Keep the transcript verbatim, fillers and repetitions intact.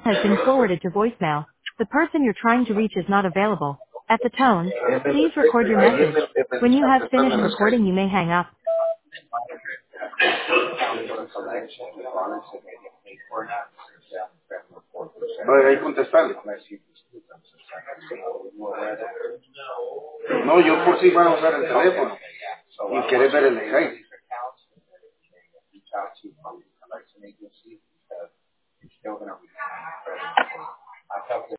has been forwarded to voicemail. The person you're trying to reach is not available. At the tone, please record your message. When you have finished recording, you may hang up. No, ahí contestarle. No, yo por si van a usar el teléfono y querés ver el design.